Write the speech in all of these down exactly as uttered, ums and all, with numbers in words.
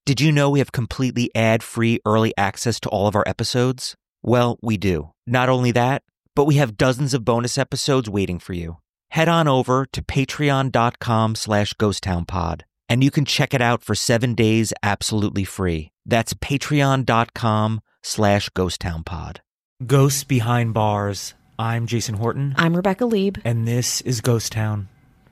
Did you know we have completely ad-free early access to all of our episodes? Well, we do. Not only that, but we have dozens of bonus episodes waiting for you. Head on over to patreon.com slash ghosttownpod, and you can check it out for seven days absolutely free. That's patreon.com slash ghosttownpod. Ghosts Behind Bars. I'm Jason Horton. I'm Rebecca Lieb. And this is Ghost Town.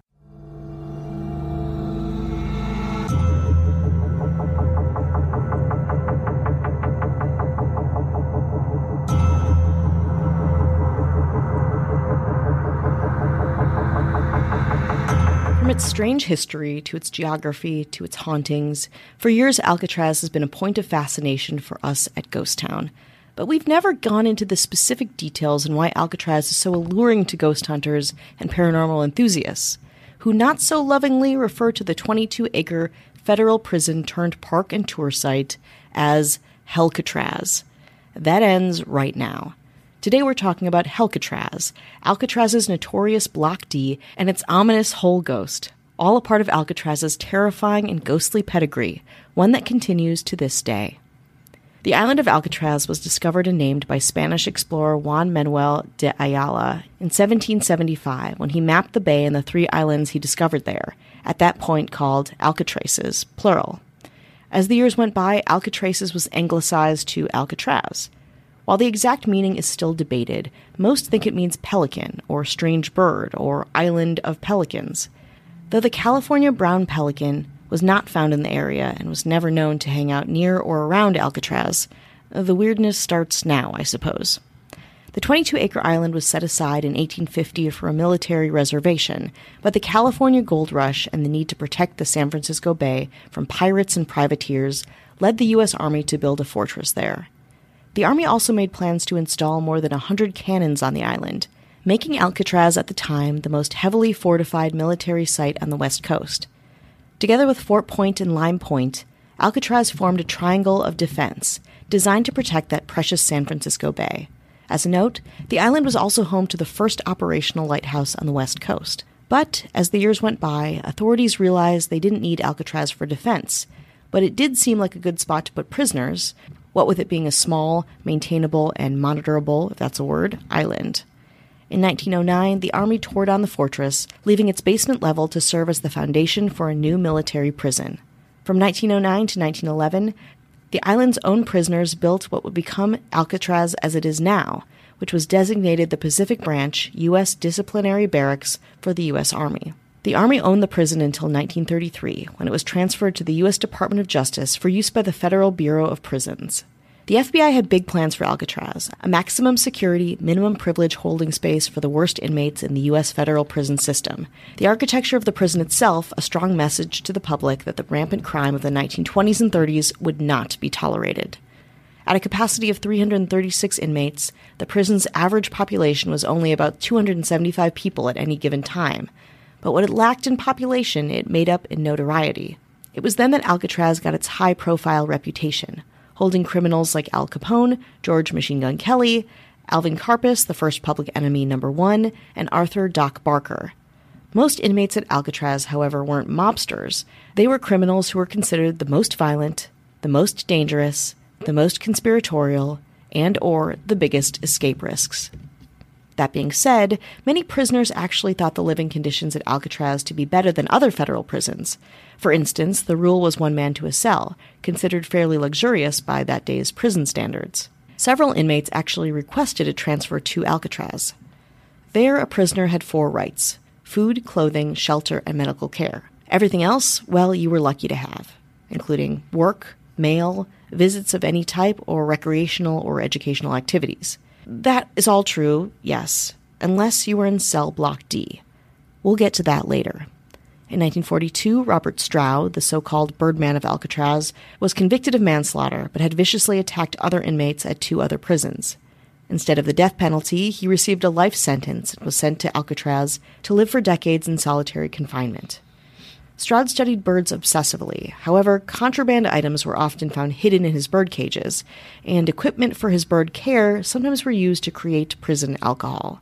From its strange history, to its geography, to its hauntings, for years Alcatraz has been a point of fascination for us at Ghost Town. But we've never gone into the specific details on why Alcatraz is so alluring to ghost hunters and paranormal enthusiasts, who not so lovingly refer to the twenty-two acre federal prison turned park and tour site as Hellcatraz. That ends right now. Today we're talking about Hellcatraz, Alcatraz's notorious Block D, and its ominous Hole Ghost, all a part of Alcatraz's terrifying and ghostly pedigree, one that continues to this day. The island of Alcatraz was discovered and named by Spanish explorer Juan Manuel de Ayala in seventeen seventy-five when he mapped the bay and the three islands he discovered there, at that point called Alcatraces, plural. As the years went by, Alcatraces was anglicized to Alcatraz. While the exact meaning is still debated, most think it means pelican, or strange bird, or island of pelicans. Though the California brown pelican was not found in the area and was never known to hang out near or around Alcatraz, the weirdness starts now, I suppose. The twenty-two acre island was set aside in eighteen fifty for a military reservation, but the California gold rush and the need to protect the San Francisco Bay from pirates and privateers led the U S Army to build a fortress there. The Army also made plans to install more than one hundred cannons on the island, making Alcatraz at the time the most heavily fortified military site on the West Coast. Together with Fort Point and Lime Point, Alcatraz formed a triangle of defense designed to protect that precious San Francisco Bay. As a note, the island was also home to the first operational lighthouse on the West Coast. But as the years went by, authorities realized they didn't need Alcatraz for defense, but it did seem like a good spot to put prisoners, what with it being a small, maintainable, and monitorable, if that's a word, island. In nineteen oh nine, the Army tore down the fortress, leaving its basement level to serve as the foundation for a new military prison. From nineteen oh nine to nineteen eleven, the island's own prisoners built what would become Alcatraz as it is now, which was designated the Pacific Branch U S Disciplinary Barracks for the U S Army. The Army owned the prison until nineteen thirty-three, when it was transferred to the U S Department of Justice for use by the Federal Bureau of Prisons. The F B I had big plans for Alcatraz, a maximum security, minimum privilege holding space for the worst inmates in the U S federal prison system. The architecture of the prison itself, a strong message to the public that the rampant crime of the nineteen twenties and thirties would not be tolerated. At a capacity of three hundred thirty-six inmates, the prison's average population was only about two hundred seventy-five people at any given time. But what it lacked in population, it made up in notoriety. It was then that Alcatraz got its high-profile reputation, holding criminals like Al Capone, George Machine Gun Kelly, Alvin Karpis, the first public enemy number one, and Arthur Doc Barker. Most inmates at Alcatraz, however, weren't mobsters. They were criminals who were considered the most violent, the most dangerous, the most conspiratorial, and or the biggest escape risks. That being said, many prisoners actually thought the living conditions at Alcatraz to be better than other federal prisons. For instance, the rule was one man to a cell, considered fairly luxurious by that day's prison standards. Several inmates actually requested a transfer to Alcatraz. There, a prisoner had four rights: food, clothing, shelter, and medical care. Everything else, well, you were lucky to have, including work, mail, visits of any type, or recreational or educational activities. That is all true, yes, unless you were in cell block D. We'll get to that later. In nineteen forty-two, Robert Stroud, the so-called Birdman of Alcatraz, was convicted of manslaughter but had viciously attacked other inmates at two other prisons. Instead of the death penalty, he received a life sentence and was sent to Alcatraz to live for decades in solitary confinement. Stroud studied birds obsessively. However, contraband items were often found hidden in his bird cages, and equipment for his bird care sometimes were used to create prison alcohol.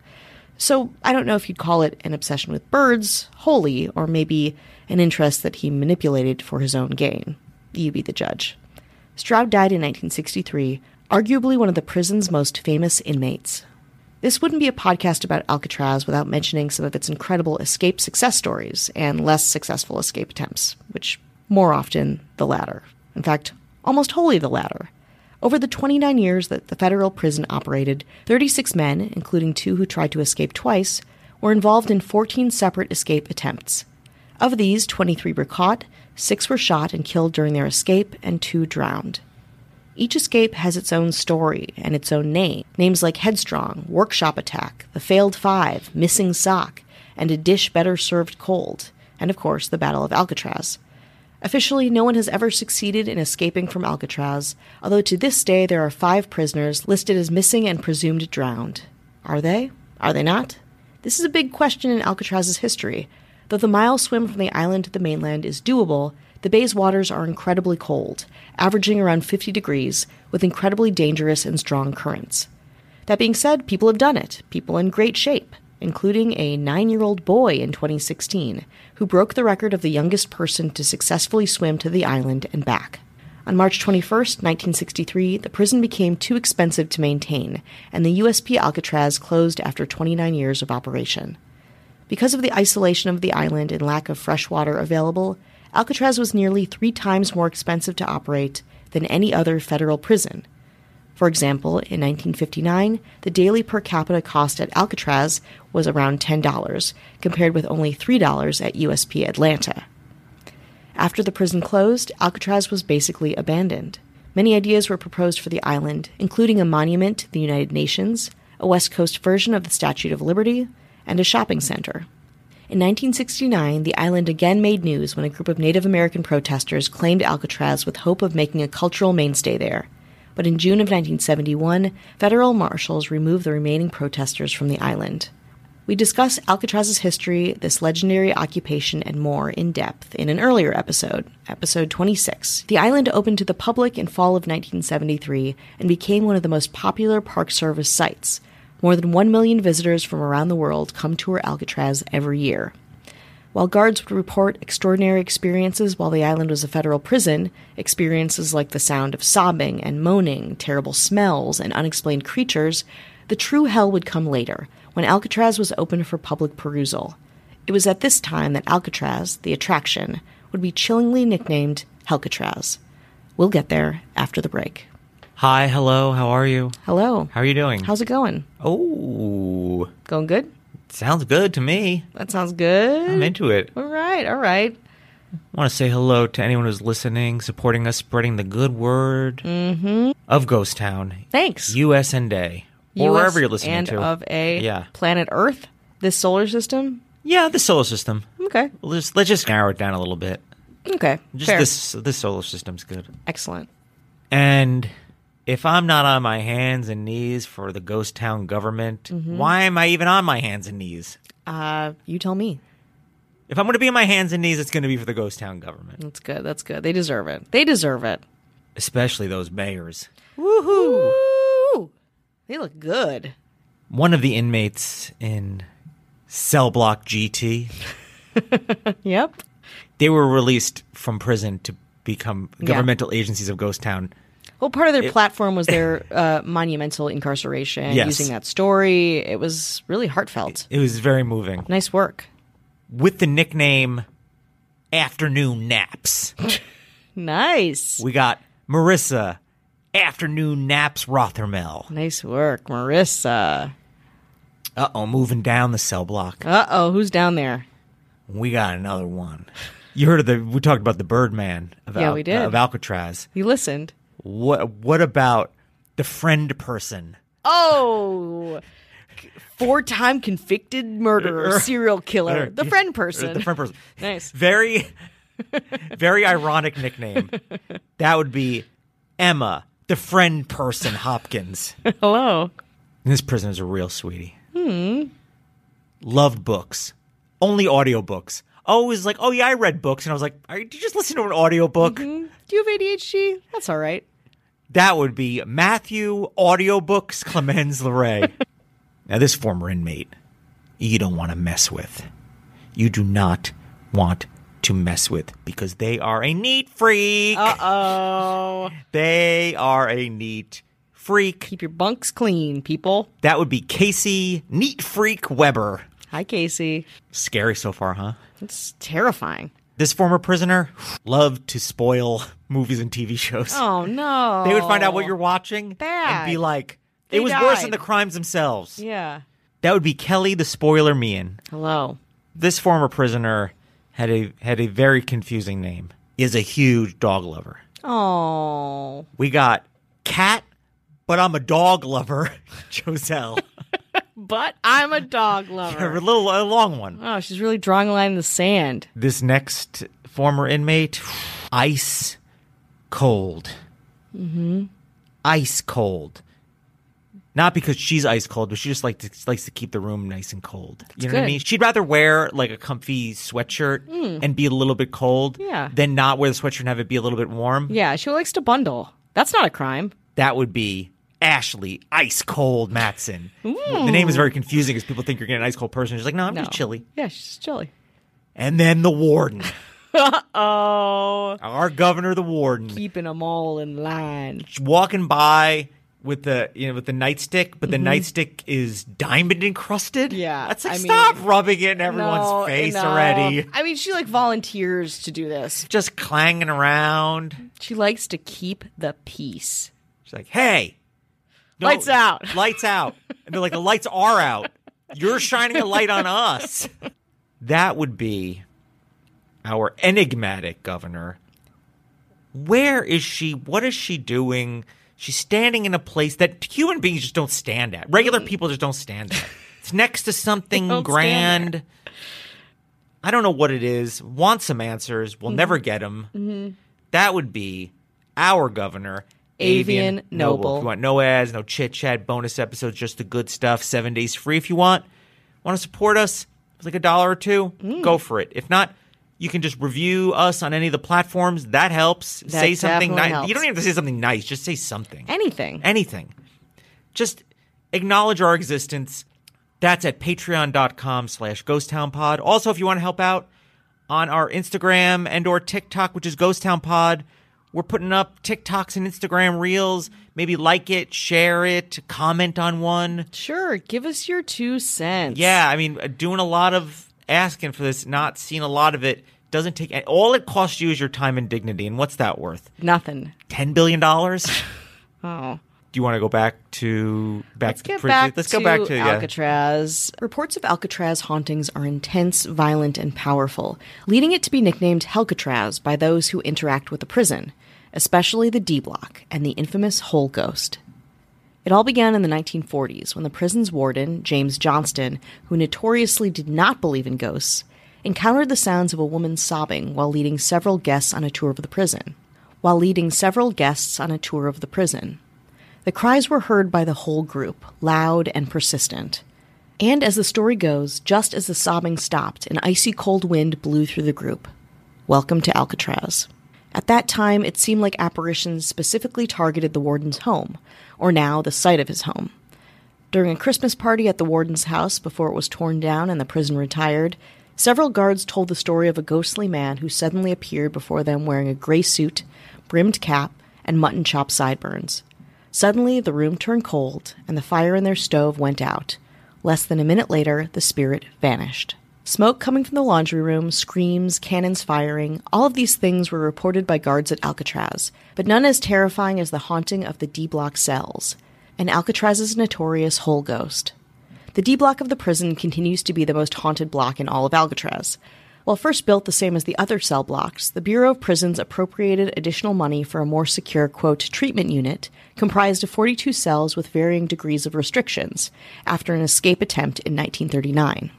So I don't know if you'd call it an obsession with birds wholly, or maybe an interest that he manipulated for his own gain. You be the judge. Stroud died in nineteen sixty-three, arguably one of the prison's most famous inmates. This wouldn't be a podcast about Alcatraz without mentioning some of its incredible escape success stories and less successful escape attempts, which more often the latter. In fact, almost wholly the latter. Over the twenty-nine years that the federal prison operated, thirty-six men, including two who tried to escape twice, were involved in fourteen separate escape attempts. Of these, twenty-three were caught, six were shot and killed during their escape, and two drowned. Each escape has its own story and its own name. Names like Headstrong, Workshop Attack, The Failed Five, Missing Sock, and A Dish Better Served Cold, and of course the Battle of Alcatraz. Officially, no one has ever succeeded in escaping from Alcatraz, although to this day there are five prisoners listed as missing and presumed drowned. Are they? Are they not? This is a big question in Alcatraz's history. Though the mile swim from the island to the mainland is doable, the bay's waters are incredibly cold, averaging around fifty degrees, with incredibly dangerous and strong currents. That being said, people have done it, people in great shape, including a nine-year-old boy in twenty sixteen, who broke the record of the youngest person to successfully swim to the island and back. On March twenty-first, nineteen sixty-three, the prison became too expensive to maintain, and the U S P Alcatraz closed after twenty-nine years of operation. Because of the isolation of the island and lack of fresh water available, Alcatraz was nearly three times more expensive to operate than any other federal prison. For example, in nineteen fifty-nine, the daily per capita cost at Alcatraz was around ten dollars, compared with only three dollars at U S P Atlanta. After the prison closed, Alcatraz was basically abandoned. Many ideas were proposed for the island, including a monument to the United Nations, a West Coast version of the Statue of Liberty, and a shopping center. In nineteen sixty-nine, the island again made news when a group of Native American protesters claimed Alcatraz with hope of making a cultural mainstay there. But in June of nineteen seventy-one, federal marshals removed the remaining protesters from the island. We discuss Alcatraz's history, this legendary occupation, and more in depth in an earlier episode, episode twenty-six. The island opened to the public in fall of nineteen seventy-three and became one of the most popular Park Service sites. More than one million visitors from around the world come tour Alcatraz every year. While guards would report extraordinary experiences while the island was a federal prison, experiences like the sound of sobbing and moaning, terrible smells, and unexplained creatures, the true hell would come later, when Alcatraz was open for public perusal. It was at this time that Alcatraz, the attraction, would be chillingly nicknamed Helcatraz. We'll get there after the break. Hi, hello, how are you? Hello. How are you doing? How's it going? Oh. Going good? Sounds good to me. That sounds good. I'm into it. All right, all right. I want to say hello to anyone who's listening, supporting us, spreading the good word Mm-hmm. of Ghost Town. Thanks. U S and A. Or U S wherever you're listening and to. of a Yeah. planet Earth? This solar system? Yeah, the solar system. Okay. Let's just, let's just narrow it down a little bit. Okay. Just Fair. this this solar system's good. Excellent. And if I'm not on my hands and knees for the Ghost Town government, Mm-hmm. why am I even on my hands and knees? Uh, you tell me. If I'm going to be on my hands and knees, it's going to be for the Ghost Town government. That's good. That's good. They deserve it. They deserve it. Especially those mayors. Woohoo! Woo! They look good. One of the inmates in Cell Block G T, Yep. they were released from prison to become Yeah. governmental agencies of Ghost Town. Well, part of their It- platform was their uh, monumental incarceration, Yes. using that story. It was really heartfelt. It was very moving. Nice work. With the nickname Afternoon Naps, Nice. we got Marissa Afternoon Naps Rothermel. Nice work, Marissa. Uh-oh, moving down the cell block. Uh-oh, who's down there? We got another one. You heard of the, we talked about the Birdman of, Yeah, Al- we did. of Alcatraz. You listened. What What about the friend person? Oh, four-time convicted murderer, serial killer, the friend The person. friend person. Nice. Very, very ironic nickname. That would be Emma, the friend person Hopkins. Hello. And this prisoner's a real sweetie. Hmm. Loved books. Only audiobooks. Always like, oh yeah, I read books. And I was like, Are you, did you just listen to an audiobook? Mm-hmm. Do you have A D H D? That's all right. That would be Matthew Audiobooks Clemens LeRae. Now, this former inmate, you don't want to mess with. You do not want to mess with because they are a neat freak. Uh-oh. They are a neat freak. Keep your bunks clean, people. That would be Casey Neat Freak Weber. Hi, Casey. Scary so far, huh? It's terrifying. This former prisoner loved to spoil movies and T V shows. Oh, no. They would find out what you're watching Bad. and be like, They it was died. worse than the crimes themselves. Yeah. That would be Kelly the Spoiler Meehan. Hello. This former prisoner had a had a very confusing name. Is a huge dog lover. Oh. We got Cat, but I'm a dog lover, Joselle. But I'm a dog A lover. little a long one. Oh, she's really drawing a line in the sand. This next former inmate, ice cold. Mm-hmm. Ice cold. Not because she's ice cold, but she just like to, likes to keep the room nice and cold. You know what I good. mean? She'd rather wear like a comfy sweatshirt and be a little bit cold Yeah. than not wear the sweatshirt and have it be a little bit warm. Yeah, she likes to bundle. That's not a crime. That would be Ashley Ice Cold Matson. The name is very confusing because people think you're getting an ice cold person. She's like, no, I'm No. just chilly. Yeah, she's chilly. And then the warden. Oh. Our governor, the warden. Keeping them all in line. Walking by with the you know with the nightstick, but the nightstick is diamond encrusted. Yeah, That's like I mean- stop rubbing it in everyone's No, face no. already. I mean, she like volunteers to do this. Just clanging around. She likes to keep the peace. She's like, hey. no, Lights out. Lights out. And they're like, the lights are out. You're shining a light on us. That would be our enigmatic governor. Where is she? What is she doing? She's standing in a place that human beings just don't stand at. Regular people just don't stand at. It's next to something Don't stand grand. I don't know what it is. Want some answers. We'll never get them. Mm-hmm. That would be our governor, Avian Noble. If you want no ads, no chit-chat, bonus episodes, just the good stuff, seven days free if you want. Want to support us? It's like a dollar or two. Mm. Go for it. If not, you can just review us on any of the platforms. That helps. That say something definitely nice. helps. You don't even have to say something nice. Just say something. Anything. Anything. Just acknowledge our existence. That's at patreon.com slash ghosttownpod. Also, if you want to help out on our Instagram and or TikTok, which is Ghost Town Pod, we're putting up TikToks and Instagram Reels. Maybe like it, share it, comment on one. Sure, give us your two cents. Yeah, I mean, doing a lot of asking for this, not seeing a lot of it, doesn't take – all it costs you is your time and dignity. And what's that worth? Nothing. ten billion dollars? Oh. Do you want to go back to – back Let's to get pre- back Let's to go back to yeah. Alcatraz. Reports of Alcatraz hauntings are intense, violent, and powerful, leading it to be nicknamed Helcatraz by those who interact with the prison, especially the D-Block and the infamous Hole Ghost. It all began in the nineteen forties when the prison's warden, James Johnston, who notoriously did not believe in ghosts, encountered the sounds of a woman sobbing while leading several guests on a tour of the prison. While leading several guests on a tour of the prison. The cries were heard by the whole group, loud and persistent. And as the story goes, just as the sobbing stopped, an icy cold wind blew through the group. Welcome to Alcatraz. At that time, it seemed like apparitions specifically targeted the warden's home, or now the site of his home. During a Christmas party at the warden's house before it was torn down and the prison retired, several guards told the story of a ghostly man who suddenly appeared before them wearing a gray suit, brimmed cap, and mutton chop sideburns. Suddenly, the room turned cold, and the fire in their stove went out. Less than a minute later, the spirit vanished. Smoke coming from the laundry room, screams, cannons firing, all of these things were reported by guards at Alcatraz, but none as terrifying as the haunting of the D-Block cells, and Alcatraz's notorious Hole Ghost. The D-Block of the prison continues to be the most haunted block in all of Alcatraz. While first built the same as the other cell blocks, the Bureau of Prisons appropriated additional money for a more secure, quote, treatment unit comprised of forty-two cells with varying degrees of restrictions after an escape attempt in nineteen thirty-nine.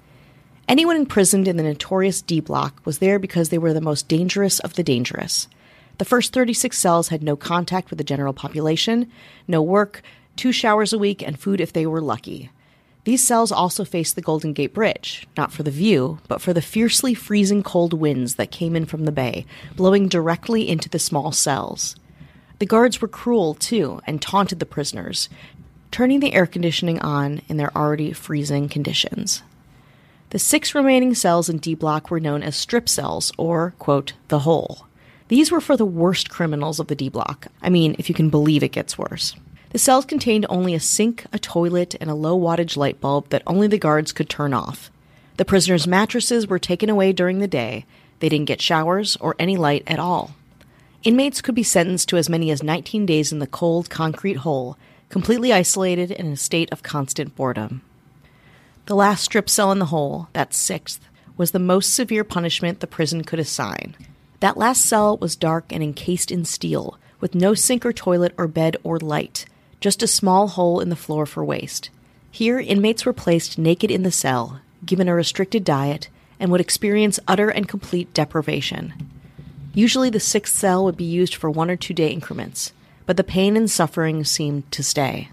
Anyone imprisoned in the notorious D-Block was there because they were the most dangerous of the dangerous. The first thirty-six cells had no contact with the general population, no work, two showers a week, and food if they were lucky. These cells also faced the Golden Gate Bridge, not for the view, but for the fiercely freezing cold winds that came in from the bay, blowing directly into the small cells. The guards were cruel, too, and taunted the prisoners, turning the air conditioning on in their already freezing conditions. The six remaining cells in D Block were known as strip cells, or, quote, the hole. These were for the worst criminals of the D Block. I mean, if you can believe it gets worse. The cells contained only a sink, a toilet, and a low-wattage light bulb that only the guards could turn off. The prisoners' mattresses were taken away during the day. They didn't get showers or any light at all. Inmates could be sentenced to as many as nineteen days in the cold, concrete hole, completely isolated and in a state of constant boredom. The last strip cell in the hole, that sixth, was the most severe punishment the prison could assign. That last cell was dark and encased in steel, with no sink or toilet or bed or light, just a small hole in the floor for waste. Here, inmates were placed naked in the cell, given a restricted diet, and would experience utter and complete deprivation. Usually the sixth cell would be used for one or two day increments, but the pain and suffering seemed to stay.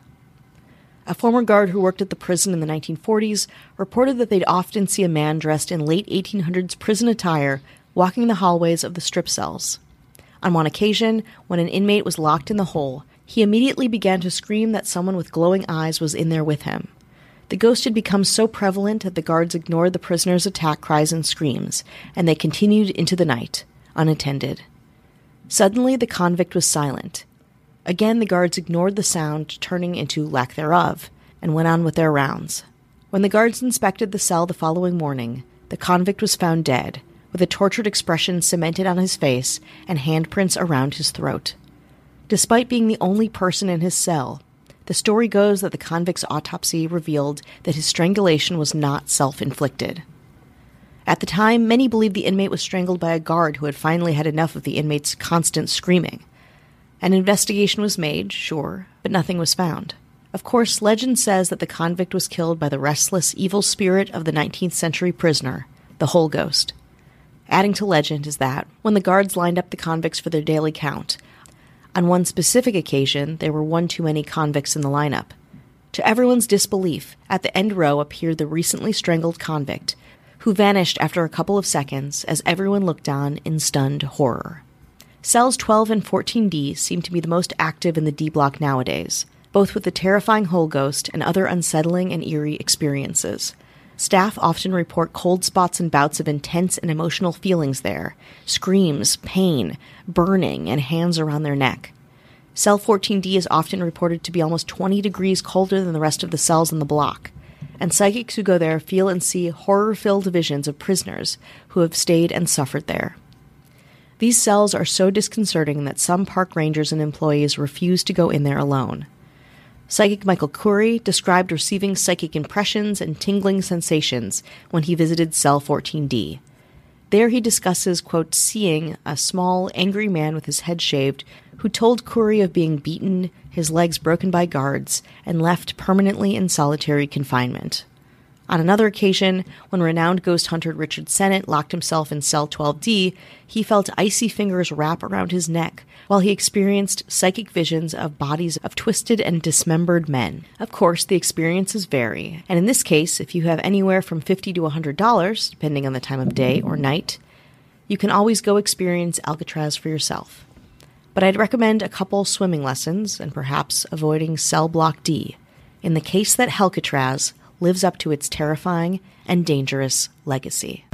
A former guard who worked at the prison in the nineteen forties reported that they'd often see a man dressed in late eighteen hundreds prison attire walking the hallways of the strip cells. On one occasion, when an inmate was locked in the hole, he immediately began to scream that someone with glowing eyes was in there with him. The ghost had become so prevalent that the guards ignored the prisoner's attack cries and screams, and they continued into the night, unattended. Suddenly, the convict was silent. Again, the guards ignored the sound, turning into lack thereof, and went on with their rounds. When the guards inspected the cell the following morning, the convict was found dead, with a tortured expression cemented on his face and handprints around his throat. Despite being the only person in his cell, the story goes that the convict's autopsy revealed that his strangulation was not self-inflicted. At the time, many believed the inmate was strangled by a guard who had finally had enough of the inmate's constant screaming. An investigation was made, sure, but nothing was found. Of course, legend says that the convict was killed by the restless, evil spirit of the nineteenth century prisoner, the Hole Ghost. Adding to legend is that, when the guards lined up the convicts for their daily count, on one specific occasion there were one too many convicts in the lineup. To everyone's disbelief, at the end row appeared the recently strangled convict, who vanished after a couple of seconds as everyone looked on in stunned horror. Cells twelve and fourteen D seem to be the most active in the D Block nowadays, both with the terrifying Hole Ghost and other unsettling and eerie experiences. Staff often report cold spots and bouts of intense and emotional feelings there, screams, pain, burning, and hands around their neck. Cell fourteen D is often reported to be almost twenty degrees colder than the rest of the cells in the block, and psychics who go there feel and see horror-filled visions of prisoners who have stayed and suffered there. These cells are so disconcerting that some park rangers and employees refuse to go in there alone. Psychic Michael Curry described receiving psychic impressions and tingling sensations when he visited Cell fourteen D. There he discusses, quote, seeing a small, angry man with his head shaved who told Curry of being beaten, his legs broken by guards, and left permanently in solitary confinement. On another occasion, when renowned ghost hunter Richard Sennett locked himself in Cell twelve D, he felt icy fingers wrap around his neck, while he experienced psychic visions of bodies of twisted and dismembered men. Of course, the experiences vary, and in this case, if you have anywhere from fifty to one hundred dollars, depending on the time of day or night, you can always go experience Alcatraz for yourself. But I'd recommend a couple swimming lessons, and perhaps avoiding Cell Block D, in the case that Alcatraz lives up to its terrifying and dangerous legacy.